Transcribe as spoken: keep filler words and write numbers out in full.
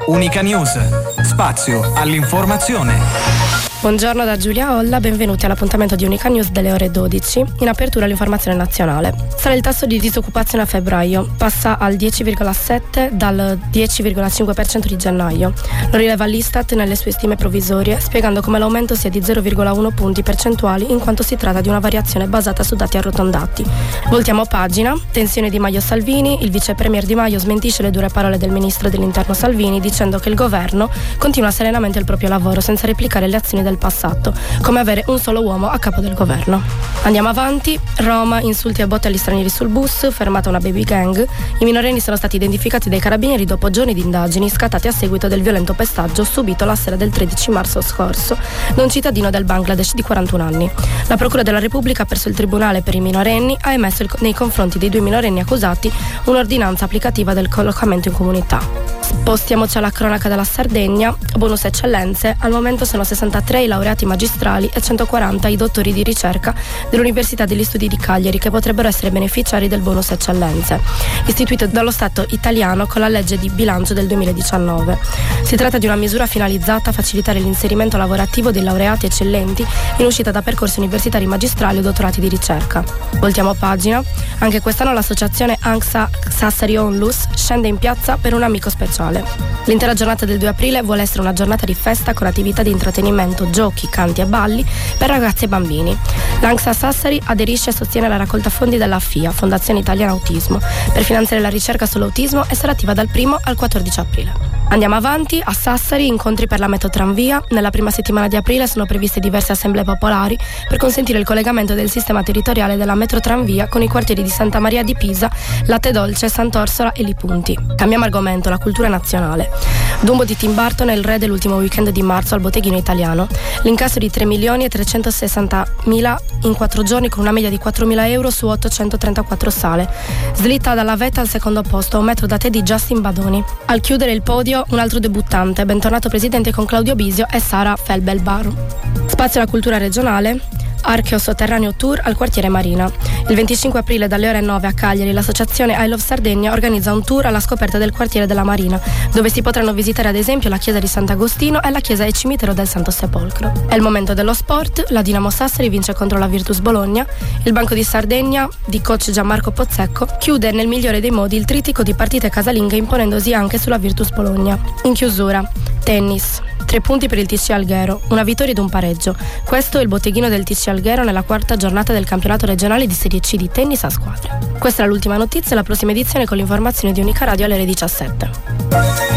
Unica News, spazio all'informazione. Buongiorno da Giulia Olla, benvenuti all'appuntamento di Unica News delle ore dodici. In apertura l'informazione nazionale. Sale il tasso di disoccupazione a febbraio, passa al dieci virgola sette dal dieci virgola cinque per cento di gennaio. Lo rileva l'Istat nelle sue stime provvisorie, spiegando come l'aumento sia di zero virgola uno punti percentuali in quanto si tratta di una variazione basata su dati arrotondati. Voltiamo pagina, tensione Di Maio-Salvini, il vice premier Di Maio smentisce le dure parole del ministro dell'interno Salvini dicendo che il governo continua serenamente il proprio lavoro senza replicare le azioni del passato, come avere un solo uomo a capo del governo. Andiamo avanti. Roma, insulti e botte agli stranieri sul bus, fermata una baby gang. I minorenni sono stati identificati dai carabinieri dopo giorni di indagini scattati a seguito del violento pestaggio subito la sera del tredici marzo scorso da un cittadino del Bangladesh di quarantuno anni. La Procura della Repubblica presso il Tribunale per i minorenni ha emesso il, nei confronti dei due minorenni accusati un'ordinanza applicativa del collocamento in comunità. Spostiamoci alla cronaca della Sardegna. Bonus eccellenze. Al momento sono sessantatré i laureati magistrali e centoquaranta i dottori di ricerca dell'Università degli Studi di Cagliari che potrebbero essere beneficiari del bonus eccellenze, istituito dallo Stato italiano con la legge di bilancio del duemiladiciannove. Si tratta di una misura finalizzata a facilitare l'inserimento lavorativo dei laureati eccellenti in uscita da percorsi universitari magistrali o dottorati di ricerca. Voltiamo pagina. Anche quest'anno l'associazione ANXA Sassari Onlus scende in piazza per un amico speciale. L'intera giornata del due aprile vuole essere una giornata di festa con attività di intrattenimento, giochi, canti e balli per ragazzi e bambini. L'ANXA Sassari aderisce e sostiene la raccolta fondi della F I A, Fondazione Italiana Autismo, per finanziare la ricerca sull'autismo e sarà attiva dal primo al quattordici aprile. Andiamo avanti. A Sassari, incontri per la metrotranvia. Nella prima settimana di aprile sono previste diverse assemblee popolari per consentire il collegamento del sistema territoriale della metrotranvia con i quartieri di Santa Maria di Pisa, Latte Dolce, Sant'Orsola e Lipunti. Cambiamo argomento, la cultura nazionale. Dumbo di Tim Burton è il re dell'ultimo weekend di marzo al botteghino italiano. L'incasso di tre milioni e trecentosessantamila in quattro giorni con una media di quattromila euro su ottocentotrentaquattro sale. Slitta dalla vetta al secondo posto, un metro da te di Justin Badoni. Al chiudere il podio un altro debuttante, bentornato presidente con Claudio Bisio e Sara Felbelbar. Spazio alla cultura regionale. Archeo Sotterraneo Tour al quartiere Marina. Il venticinque aprile dalle ore nove a Cagliari l'associazione I Love Sardegna organizza un tour alla scoperta del quartiere della Marina, dove si potranno visitare ad esempio la chiesa di Sant'Agostino e la chiesa e cimitero del Santo Sepolcro. È il momento dello sport. La Dinamo Sassari vince contro la Virtus Bologna. Il Banco di Sardegna di coach Gianmarco Pozzecco chiude nel migliore dei modi il trittico di partite casalinghe imponendosi anche sulla Virtus Bologna. In chiusura, tennis. Tre punti per il T C Alghero, una vittoria ed un pareggio. Questo è il botteghino del T C Alghero nella quarta giornata del campionato regionale di Serie C di tennis a squadre. Questa è l'ultima notizia, la prossima edizione con l'informazione di Unica Radio alle ore diciassette.